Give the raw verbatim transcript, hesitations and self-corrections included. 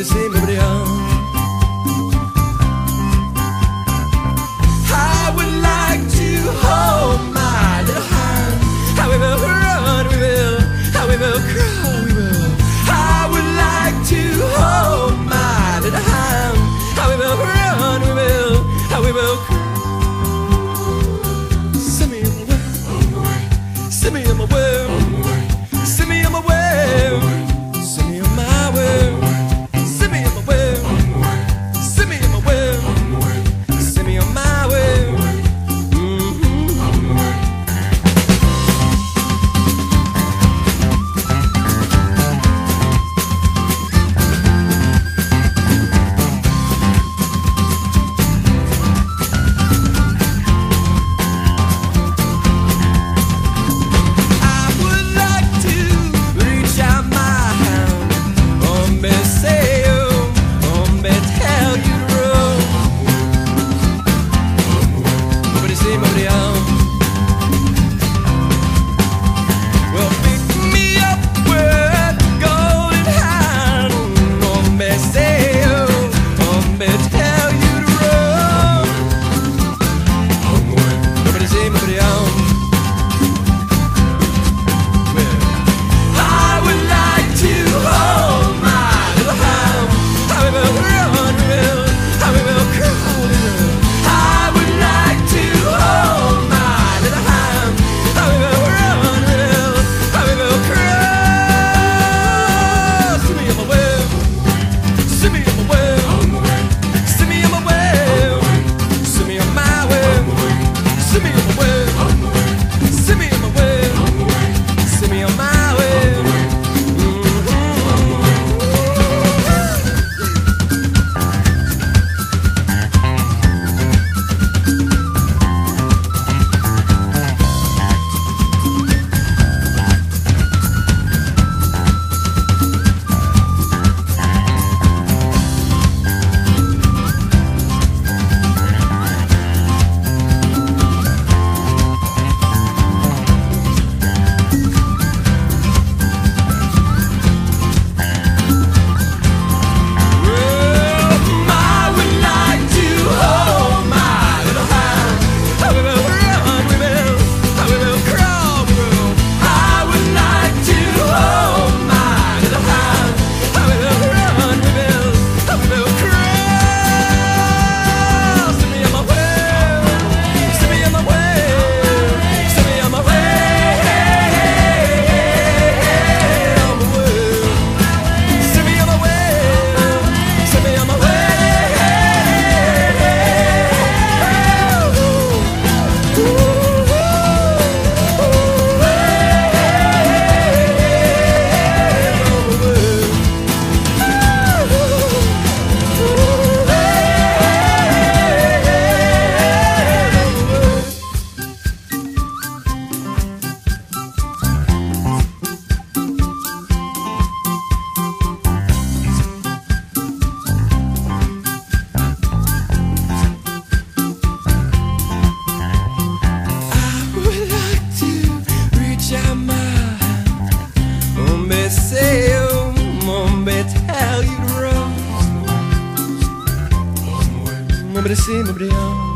see nobody else. I would like to hold my little hand. How we will run, we will. How we will crawl, we will. I would like to hold my little hand. How we will run, we will. How we will crawl. Send me on my way. Send me on my way. Send me on my way. Send me on my way. Send me on my way. Send me on my way. Send me on my way. Nobody see, nobody else.